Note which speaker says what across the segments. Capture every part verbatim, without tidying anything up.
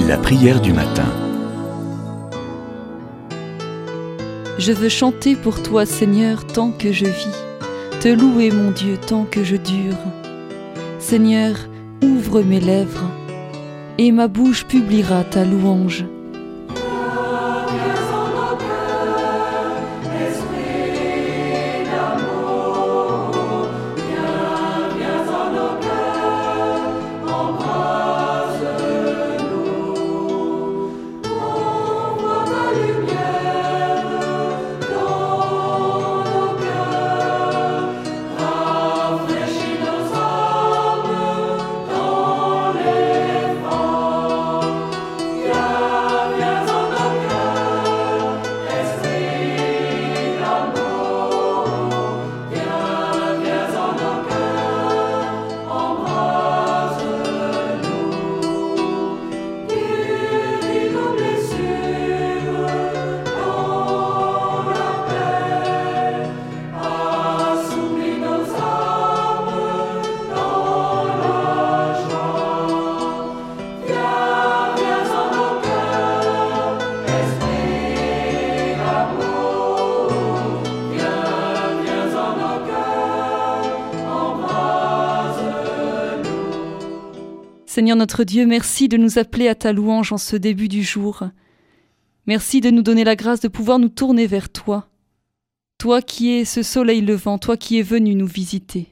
Speaker 1: La prière du matin.
Speaker 2: Je veux chanter pour toi, Seigneur, tant que je vis, te louer, mon Dieu, tant que je dure. Seigneur, ouvre mes lèvres, et ma bouche publiera ta louange. Seigneur notre Dieu, merci de nous appeler à ta louange en ce début du jour. Merci de nous donner la grâce de pouvoir nous tourner vers toi. Toi qui es ce soleil levant, toi qui es venu nous visiter.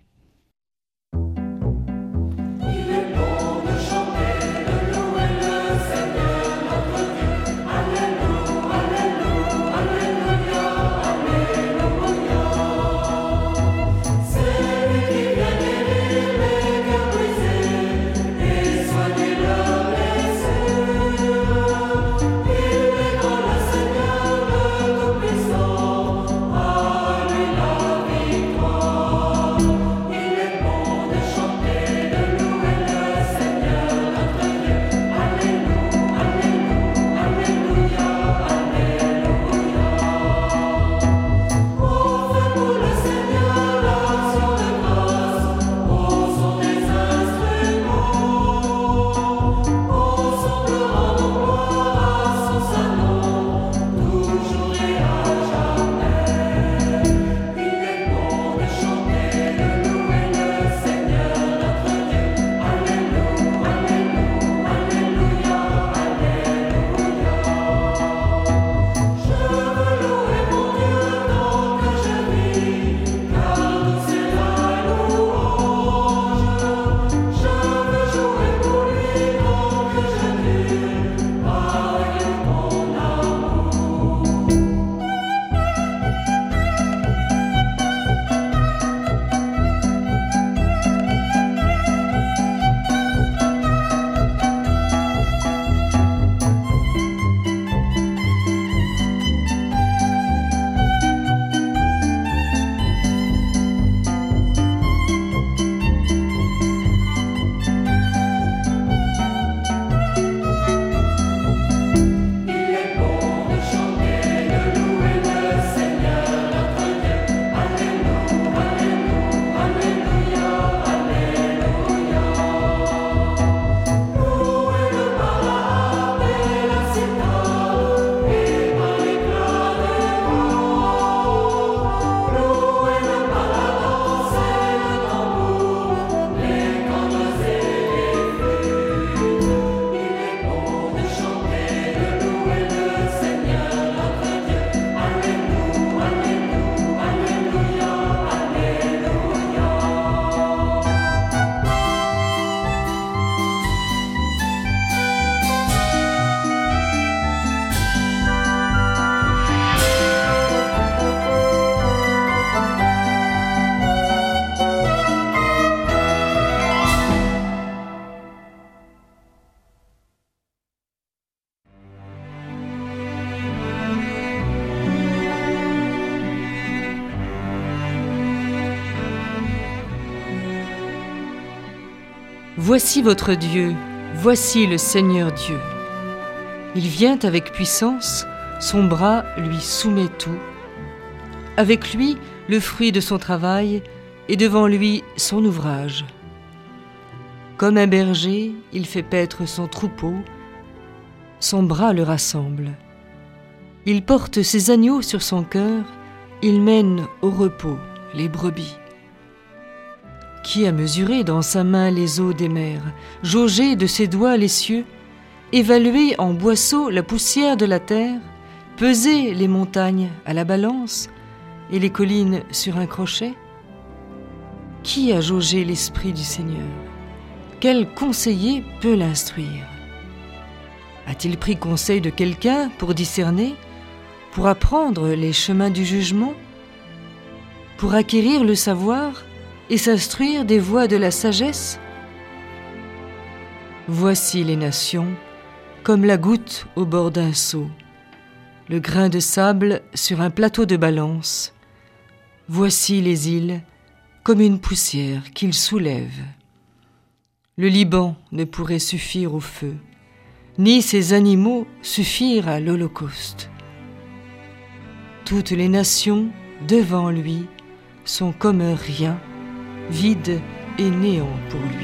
Speaker 3: Voici votre Dieu, voici le Seigneur Dieu. Il vient avec puissance, son bras lui soumet tout. Avec lui, le fruit de son travail, et devant lui, son ouvrage. Comme un berger, il fait paître son troupeau, son bras le rassemble. Il porte ses agneaux sur son cœur, il mène au repos les brebis. Qui a mesuré dans sa main les eaux des mers, jaugé de ses doigts les cieux, évalué en boisseau la poussière de la terre, pesé les montagnes à la balance et les collines sur un crochet? Qui a jaugé l'Esprit du Seigneur? Quel conseiller peut l'instruire? A-t-il pris conseil de quelqu'un pour discerner, pour apprendre les chemins du jugement, pour acquérir le savoir et s'instruire des voies de la sagesse? Voici les nations, comme la goutte au bord d'un seau, le grain de sable sur un plateau de balance. Voici les îles, comme une poussière qu'il soulève. Le Liban ne pourrait suffire au feu, ni ses animaux suffire à l'Holocauste. Toutes les nations, devant lui, sont comme un rien, vide et néant pour lui.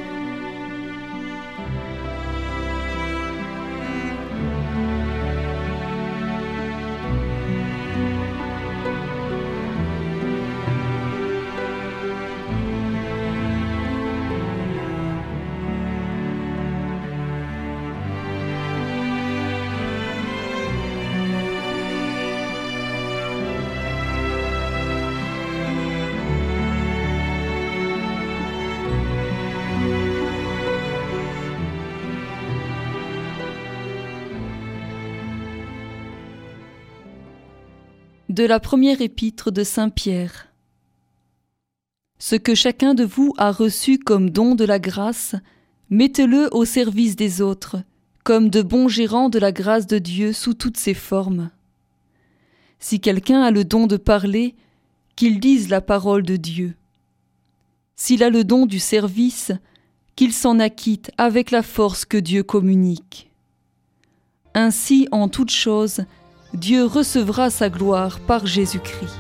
Speaker 2: De la première épître de Saint Pierre. Ce que chacun de vous a reçu comme don de la grâce, mettez-le au service des autres, comme de bons gérants de la grâce de Dieu sous toutes ses formes. Si quelqu'un a le don de parler, qu'il dise la parole de Dieu. S'il a le don du service, qu'il s'en acquitte avec la force que Dieu communique. Ainsi, en toutes choses, Dieu recevra sa gloire par Jésus-Christ.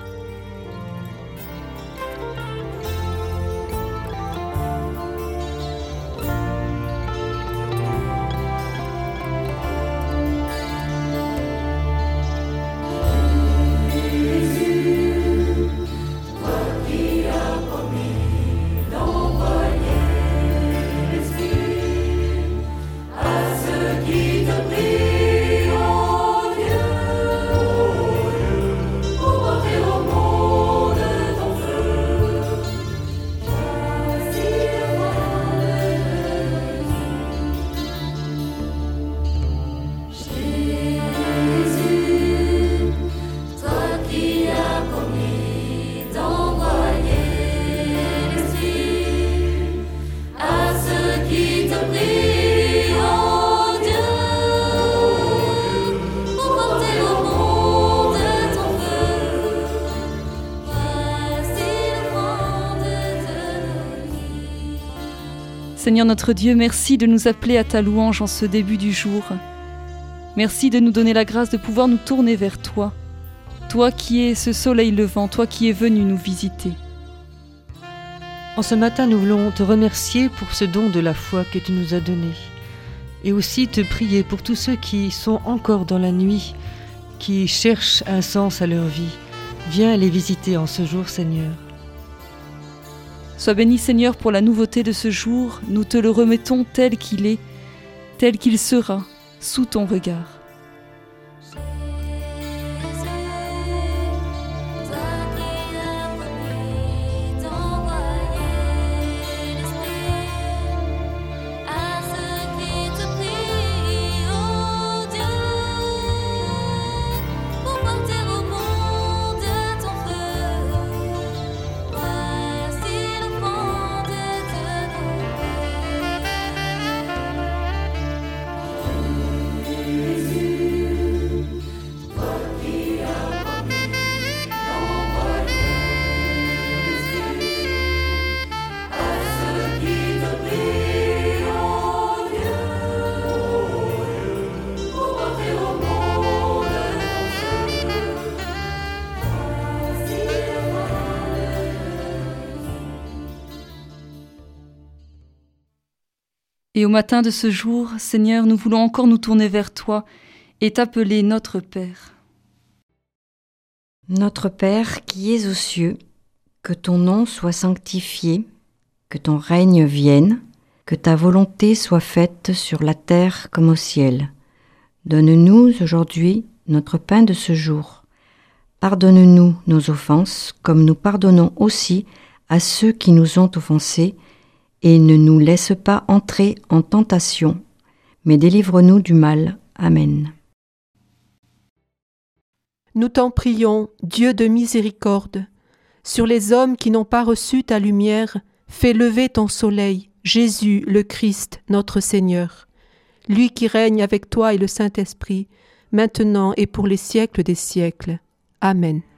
Speaker 2: Seigneur notre Dieu, merci de nous appeler à ta louange en ce début du jour. Merci de nous donner la grâce de pouvoir nous tourner vers toi, toi qui es ce soleil levant, toi qui es venu nous visiter.
Speaker 3: En ce matin, nous voulons te remercier pour ce don de la foi que tu nous as donné, et aussi te prier pour tous ceux qui sont encore dans la nuit, qui cherchent un sens à leur vie. Viens les visiter en ce jour, Seigneur.
Speaker 2: Sois béni, Seigneur, pour la nouveauté de ce jour. Nous te le remettons tel qu'il est, tel qu'il sera, sous ton regard.
Speaker 1: Jésus.
Speaker 2: Et au matin de ce jour, Seigneur, nous voulons encore nous tourner vers toi et t'appeler notre Père.
Speaker 1: Notre Père qui es aux cieux, que ton nom soit sanctifié, que ton règne vienne, que ta volonté soit faite sur la terre comme au ciel. Donne-nous aujourd'hui notre pain de ce jour. Pardonne-nous nos offenses, comme nous pardonnons aussi à ceux qui nous ont offensés, et ne nous laisse pas entrer en tentation, mais délivre-nous du mal. Amen.
Speaker 4: Nous t'en prions, Dieu de miséricorde, sur les hommes qui n'ont pas reçu ta lumière, fais lever ton soleil, Jésus le Christ, notre Seigneur, lui qui règne avec toi et le Saint-Esprit, maintenant et pour les siècles des siècles. Amen.